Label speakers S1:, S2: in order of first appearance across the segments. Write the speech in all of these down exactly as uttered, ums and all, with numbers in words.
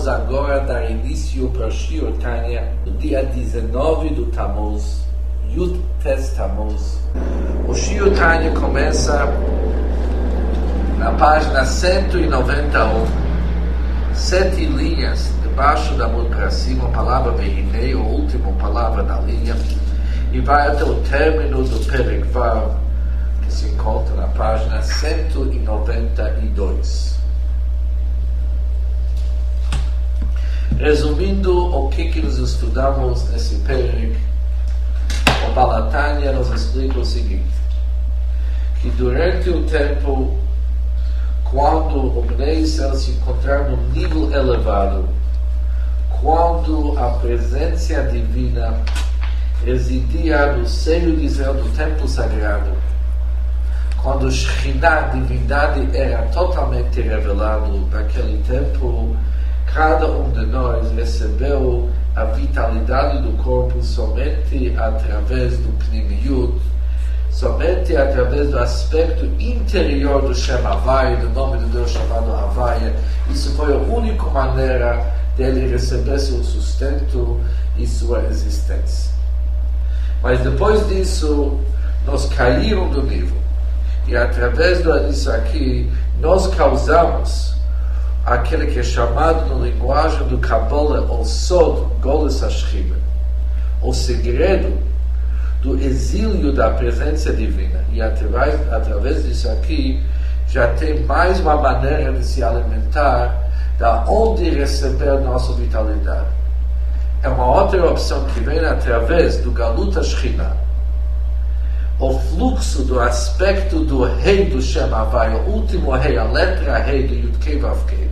S1: vamos agora dar início para o Shiur Tanya no dia dezenove do Tammuz, Yud Tes Tammuz. O Shiur Tanya começa na página cento e noventa e um, sete linhas debaixo da mão para cima, a palavra Vehinei, a última palavra da linha, e vai até o término do Perek Vav, que se encontra na página cento e noventa e dois. Resumindo o que, que nós estudamos nesse Perek, o Baal HaTanya nos explica o seguinte: que durante o tempo, quando o Bnei Israel se encontrar num nível elevado, quando a presença divina residia no seio de Israel do templo sagrado, quando Shekhinah, a divindade, era totalmente revelado naquele tempo, cada um de nós recebeu a vitalidade do corpo somente através do Pnimiyut, somente através do aspecto interior do Shem Havai, do nome de Deus chamado Havai. Isso foi a única maneira dele receber seu sustento e sua existência. Mas depois disso, nós caímos do nível. E através disso aqui, nós causamos aquele que é chamado na linguagem do Kabbalah o Sod Goles HaShechina, o segredo do exílio da presença divina. E através, através disso aqui, já tem mais uma maneira de se alimentar, da onde receber nossa vitalidade. É uma outra opção que vem através do Galut HaShechina, o fluxo do aspecto do rei do Shem Havai, o último rei, a letra rei do Yud Kei Vav Kei.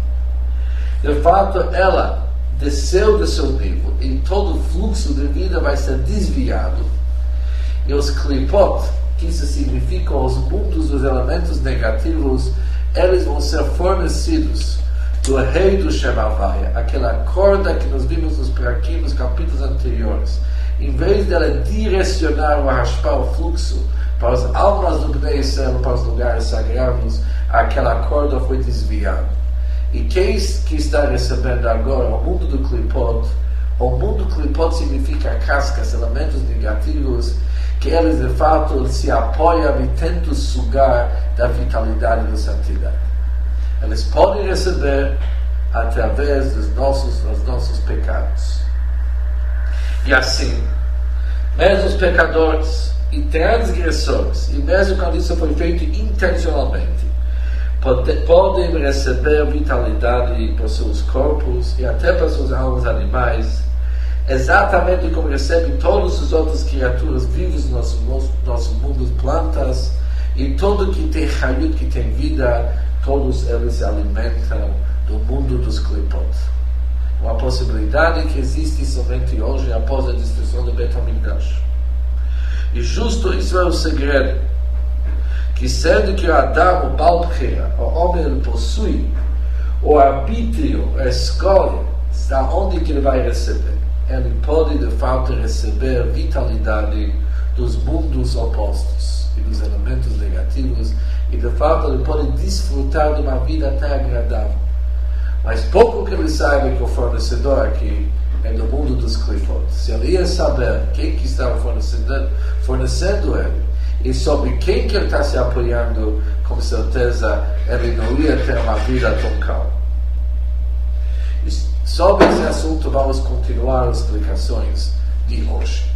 S1: De fato, ela desceu do seu nível e todo o fluxo de vida vai ser desviado. E os klipot, que isso significa os mundos dos elementos negativos, eles vão ser fornecidos do rei do Shem Havai, aquela corda que nós vimos nos Perakim, nos capítulos anteriores. Em vez dela direcionar o hashpah, o fluxo, para as almas do Bnei Israel, para os lugares sagrados, aquela corda foi desviada. E quem que está recebendo agora o mundo do Klipot? O mundo do Klipot significa cascas, elementos negativos, que eles de fato se apoiam e tentam sugar da vitalidade da santidade. Eles podem receber através dos nossos, dos nossos pecados. E assim, mesmo os pecadores e transgressores, e mesmo quando isso foi feito intencionalmente, pode, podem receber vitalidade para seus corpos e até para suas almas animais, exatamente como recebem todas as outras criaturas vivas no nosso, nosso, nosso mundo, plantas, e tudo que tem hayut, que tem vida, todos eles se alimentam do mundo dos klipot. Uma possibilidade que existe somente hoje após a destruição do Beit HaMikdash. E justo isso é o segredo, que sendo que o Adam, o Baal Bechira, o homem, ele possui o arbítrio, a escolha, da onde que ele vai receber. Ele pode de fato receber vitalidade dos mundos opostos e dos elementos negativos, e de fato ele pode desfrutar de uma vida até agradável. Mas pouco que ele saiba que o fornecedor aqui é do mundo dos Klipot. Se ele ia saber quem que estava fornecendo, fornecendo ele, e sobre quem que ele está se apoiando, com certeza ele não ia ter uma vida tão calma. E sobre esse assunto vamos continuar as explicações de hoje.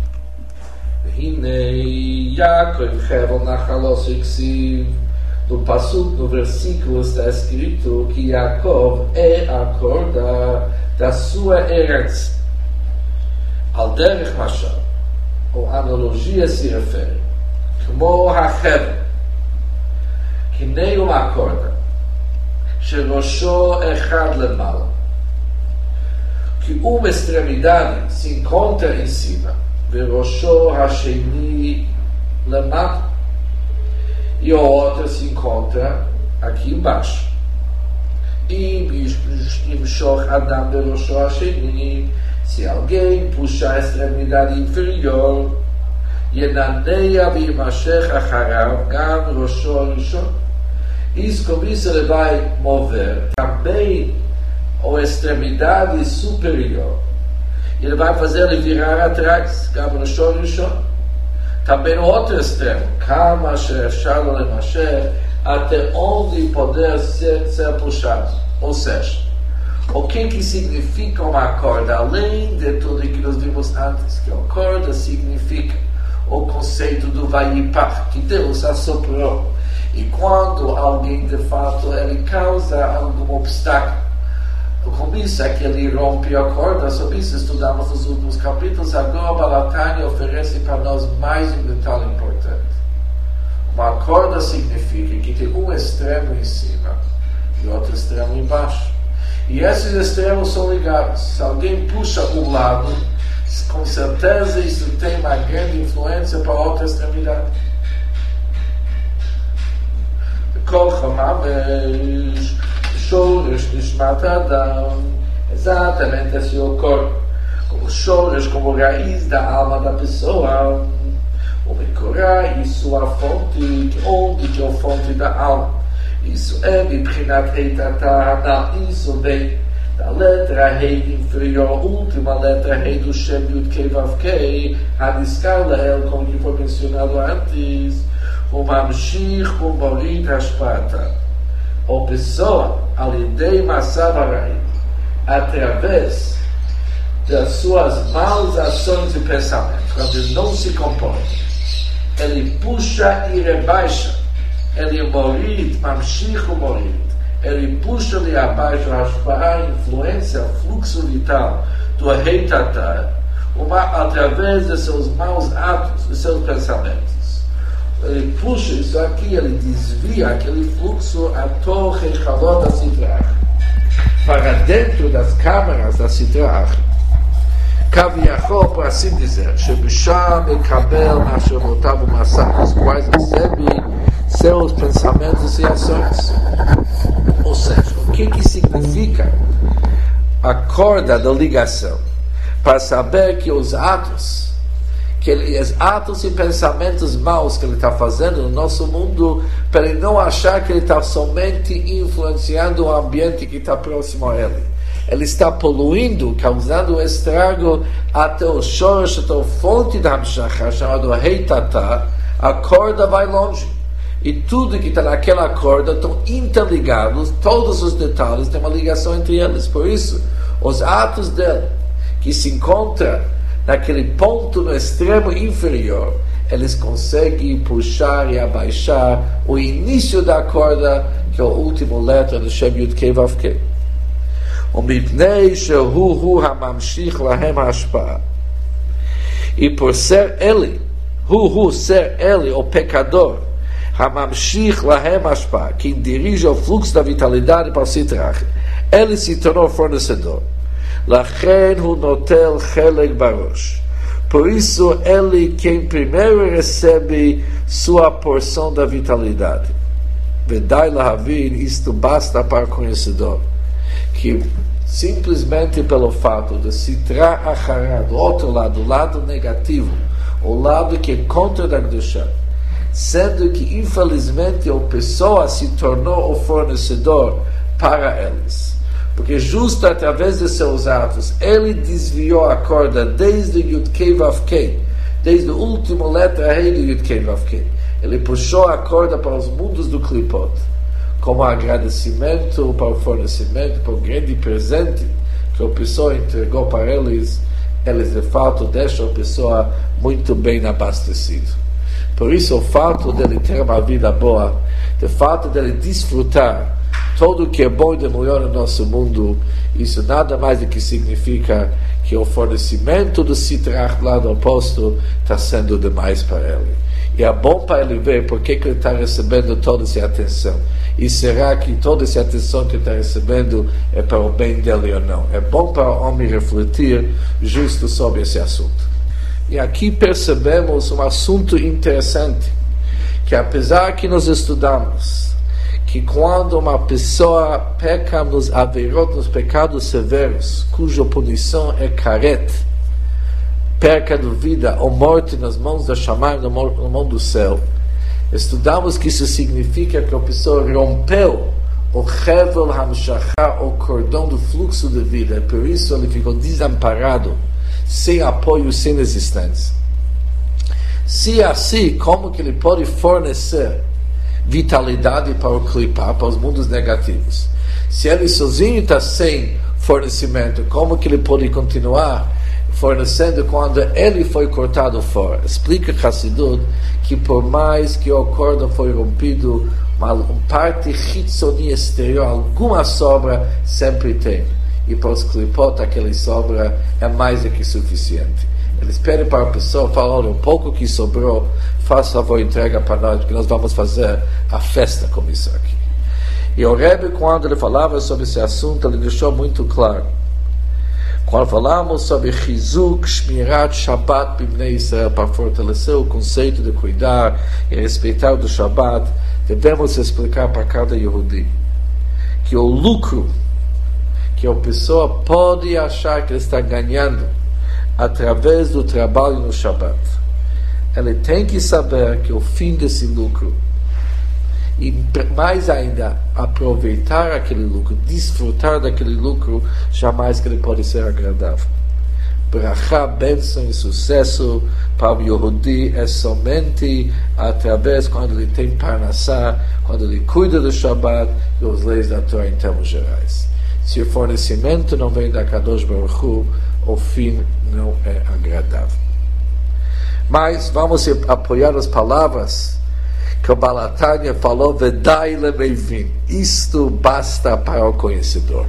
S1: Hinei Yaakov Hevel Nachalos Iksiv. No Pasuk, no versículo, está escrito que Yaakov é a corda da sua herança. Al derech mashal, ou analogia se refere, como ha-hevel, que nem uma corda, שראשו אחד למעלה, que uma extremidade se encontra em cima, וראשו השני למטה, e o outro se encontra aqui embaixo. E Adam beroshó hasheni, se alguém puxar a extremidade inferior, Yenaneia v'imashech acharav gam roshó rishon, isso com isso ele vai mover também ou extremidade superior, ele vai fazer ele virar atrás, também no outro extremo, até onde poder ser, ser puxado. Ou seja, o que que significa uma corda, além de tudo que nós vimos antes, que a corda significa o conceito do Vayipach, que Deus assoprou, e quando alguém de fato ele causa algum obstáculo, com isso é que ele rompe a corda. Sobre isso estudamos nos últimos capítulos. Agora Baal HaTanya oferece para nós mais um detalhe importante. Uma corda significa que tem um extremo em cima e outro extremo embaixo, e esses extremos são ligados. Se alguém puxa um lado, com certeza isso tem uma grande influência para a outra extremidade. Exatamente assim ocorre. Como shorish, como raiz da alma da pessoa, o Mekorá, isso a fonte, onde que é a fonte da alma. Isso é Bibchinat Heitatá, isso vem da letra Rei inferior, última letra Rei do Shem Yud Kei Vav Kei, a escala é como que foi mencionado antes, o Mamshich, o Morid Hashpata. A pessoa, alidei Masav Harai, através das suas maus ações e pensamentos, quando ele não se comporta, ele puxa e rebaixa, ele morid, mamshich o morid, ele puxa-lhe abaixo a influência, fluxo vital do Heitatá, através de seus maus atos, de seus pensamentos. Ele puxa isso aqui, ele desvia aquele fluxo a torre da Sitrach para dentro das câmaras da Sitrach. Kaviachol, por assim dizer, Shebisham e Kabel, Nashevotav e Massach, os quais recebe seus pensamentos e ações. Ou seja, o que que significa a corda da ligação? Para saber que os atos, que ele, os atos e pensamentos maus que ele está fazendo no nosso mundo, para ele não achar que ele está somente influenciando o ambiente que está próximo a ele. Ele está poluindo, causando estrago até o shorosh, até a fonte da Hamshachah, chamado Heitatá. A corda vai longe. E tudo que está naquela corda estão interligados, todos os detalhes têm uma ligação entre eles. Por isso, os atos dele, que se encontram naquele ponto no extremo inferior, eles conseguem puxar e abaixar o início da corda, que é a última letra do Shem Yud Kei Vav Kei. E por ser ele, hu hu, ser ele, o pecador, Hamamshich lahem hashpa, quem dirige o fluxo da vitalidade para o Sitrach, ele se tornou fornecedor. Lachen hu notel cheleg barosh. Por isso, ele quem primeiro recebe sua porção da vitalidade. Vedai lahavin, isto basta para o conhecedor, que simplesmente pelo fato de Sitra Achará, do outro lado, o lado negativo, o lado que é contra da Kedushá, sendo que infelizmente a pessoa se tornou o fornecedor para eles, porque justo através de seus atos ele desviou a corda desde Yud Kei Vav Kei, desde a última letra Rei do Yud Kei Vav Kei. Ele puxou a corda para os mundos do Klipot, como agradecimento para o fornecimento, para o grande presente que a pessoa entregou para eles. Eles de fato deixam a pessoa muito bem abastecida. Por isso, o fato dele ter uma vida boa, o fato dele desfrutar tudo o que é bom e de melhor no nosso mundo, isso nada mais do que significa que o fornecimento do Sitrach lá do oposto está sendo demais para ele. E é bom para ele ver por que ele está recebendo toda essa atenção. E será que toda essa atenção que ele está recebendo é para o bem dele ou não? É bom para o homem refletir justo sobre esse assunto. E aqui percebemos um assunto interessante, que apesar que nós estudamos que quando uma pessoa peca nos averot, nos pecados severos, cuja punição é caret, perca de vida ou morte nas mãos da Shamayim, na mão do céu, estudamos que isso significa que a pessoa rompeu o Hevel Hamshachá, o cordão do fluxo de vida. Por isso ele ficou desamparado, sem apoio, sem existência. Se assim, como que ele pode fornecer vitalidade para o Klipá, para os mundos negativos? Se ele sozinho está sem fornecimento, como que ele pode continuar fornecendo quando ele foi cortado fora? Explica Hassidut que por mais que o cordão foi rompido, uma, uma parte hitzonia exterior, alguma sobra sempre tem. E para os Klipot, aquela sobra é mais do que suficiente. Eles pedem para a pessoa, falam, olha, um pouco que sobrou, faça favor, entrega para nós, porque nós vamos fazer a festa com isso aqui. E o Rebbe, quando ele falava sobre esse assunto, ele deixou muito claro. Quando falamos sobre Chizuk, Shmirat, Shabbat, Bibnei Israel, para fortalecer o conceito de cuidar e respeitar o do Shabbat, devemos explicar para cada Yehudi que o lucro que a pessoa pode achar que ele está ganhando através do trabalho no Shabbat, ele tem que saber que o fim desse lucro, e mais ainda, aproveitar aquele lucro, desfrutar daquele lucro, jamais que ele pode ser agradável. Brachá, bênção e sucesso para o Yehudi é somente através quando ele tem parnassá, quando ele cuida do Shabbat e as leis da Torá em termos gerais. Se o fornecimento não vem da Kadosh Baruch Hu, o fim não é agradável. Mas vamos apoiar as palavras que o Baal HaTanya falou, Vedai lemevin, isto basta para o conhecedor.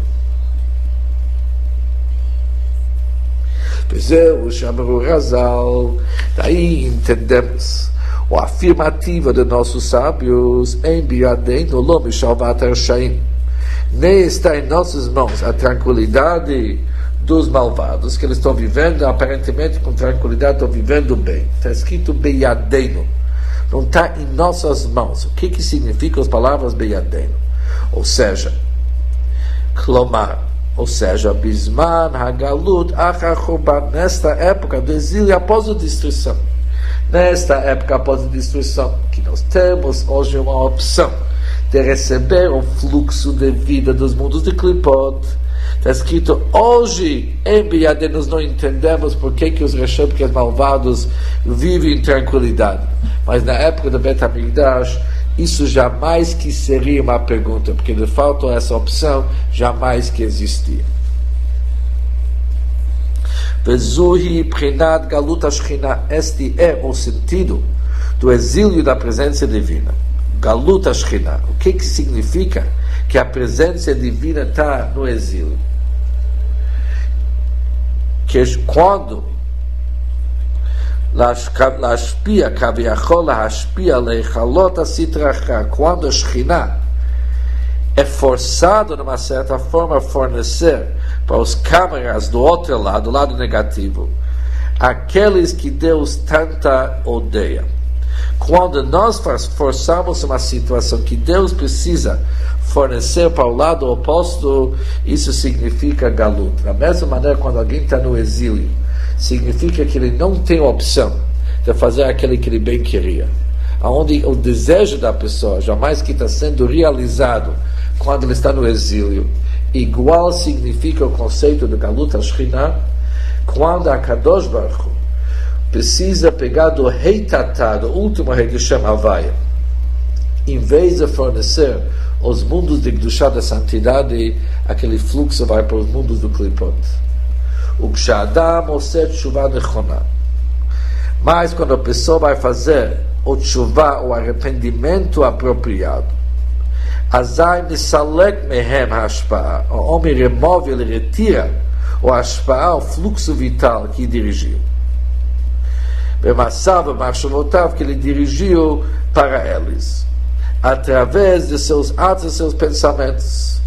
S1: O Shamaru Razal, daí entendemos o afirmativo de nossos sábios, em Biadeno Lom Shalvat Arshaim, nem está em nossas mãos a tranquilidade dos malvados, que eles estão vivendo aparentemente com tranquilidade, estão vivendo bem. Está escrito Beyadeno, não está em nossas mãos. O que que significa as palavras Beyadeno? Ou seja, Klomar, ou seja, Bisman, Hagalut, Achachoban, nesta época do exílio após a destruição, nesta época após a destruição, que nós temos hoje uma opção de receber o fluxo de vida dos mundos de Klipot. Está escrito, hoje, em Biadê, nós não entendemos por que, que os Resham, que os malvados, vivem em tranquilidade. Mas na época do Bet HaMikdash, isso jamais que seria uma pergunta, porque de fato essa opção jamais que existia. Vezuhi Prinat Galut Ashchina, este é o sentido do exílio da presença divina. Galut Ashchina, o que que significa que a presença divina está no exílio? Que quando Lashpia Kaviachol Lashpia Leichalot Asitracha, quando a Shekhinah é forçado, de uma certa forma, a fornecer para os câmeras do outro lado, do lado negativo, aqueles que Deus tanta odeia. Quando nós forçamos uma situação que Deus precisa fornecer para o lado oposto, isso significa galut. Da mesma maneira, quando alguém está no exílio, significa que ele não tem opção de fazer aquele que ele bem queria. Onde o desejo da pessoa jamais que está sendo realizado quando ele está no exílio, igual significa o conceito de galut al-Shekhinah, quando a Kadosh Baruch Hu precisa pegar do rei Tatá, do último rei que chama Havaya, em vez de fornecer os mundos de Kedushá, da santidade, aquele fluxo vai para os mundos do Klipot. O Kshadam Oset Tshuva Nechonah. Mas quando a pessoa vai fazer o Tshuva, o arrependimento apropriado, Azai Misalek Mehem Hashpa'ah, o homem remove, ele retira o Hashpa'ah, o fluxo vital que dirigiu. Bemassav, Machshavotav, que ele dirigiu para eles, através de seus atos e seus pensamentos.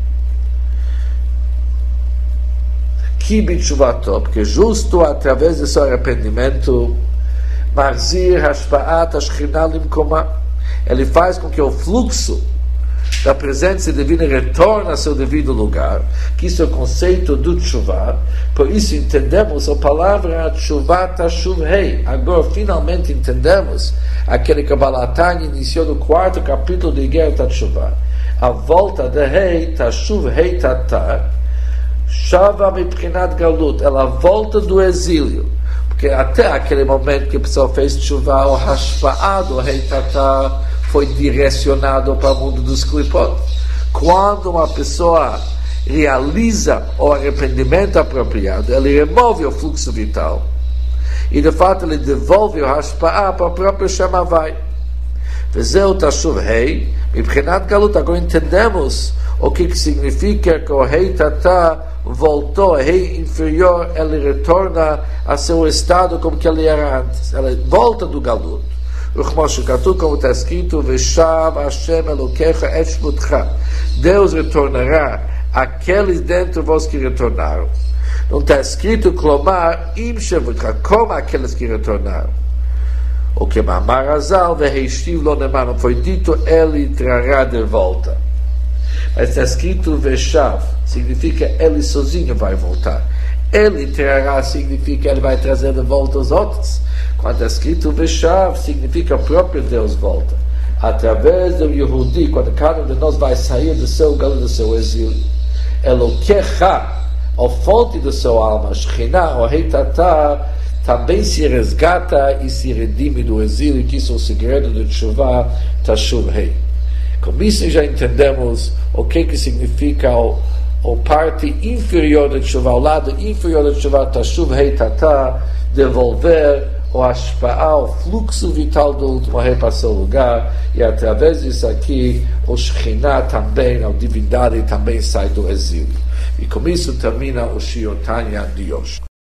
S1: Ki b'tshuvato, porque justo através de seu arrependimento, Marzir Hashpa'at Ashchinah Limkoma, ele faz com que o fluxo da presença divina retorne ao seu devido lugar, que isso é o conceito do tshuva. Por isso entendemos a palavra tshuva tashuvhei. Agora finalmente entendemos aquele que o Baal HaTanya iniciou no quarto capítulo de Igeret HaTshuva. a volta de rei, tashuv rei tatar, shava miprinat galut, ela volta do exílio, porque até aquele momento que a pessoa fez tshuva, o hashpa'ah do rei tatar foi direcionado para o mundo dos klipot. Quando uma pessoa realiza o arrependimento apropriado, ele remove o fluxo vital e de fato ele devolve o hashpa'ah para o próprio Shemavai. Vezeu tashuv rei miprinat galut. Agora entendemos o que, que significa que o rei Tatá voltou, o rei inferior, ele retorna a seu estado como que ele era antes, ele volta do galut. Como está escrito, Deus retornará aqueles dentro de vós que retornaram. Não está escrito, clomar, como aqueles que retornaram. O que Mamar Azal, não foi dito, ele trará de volta. Mas está escrito, Veshav, significa ele sozinho vai voltar. Ele trará, significa ele vai trazer de volta os outros. Quando é escrito Veshav, significa o próprio Deus volta. Através do Yehudi, quando cada um de nós vai sair do seu galo, do seu exílio. Elokecha, a fonte da sua alma, Shekhinah, o rei Tatá, também se resgata e se redime do exílio, que isso é o segredo do Teshuvah, Tashuv Rei. Com isso já entendemos o que, que significa o, o parte inferior do Teshuvah, o lado inferior do Teshuvah, Tashuv Rei Tatá, devolver o hashpa'ah, o fluxo vital do último rei para seu lugar, e através disso aqui, o Shekhinah também, a divindade também sai do exílio. E com isso termina o Shiur Tanya de hoje.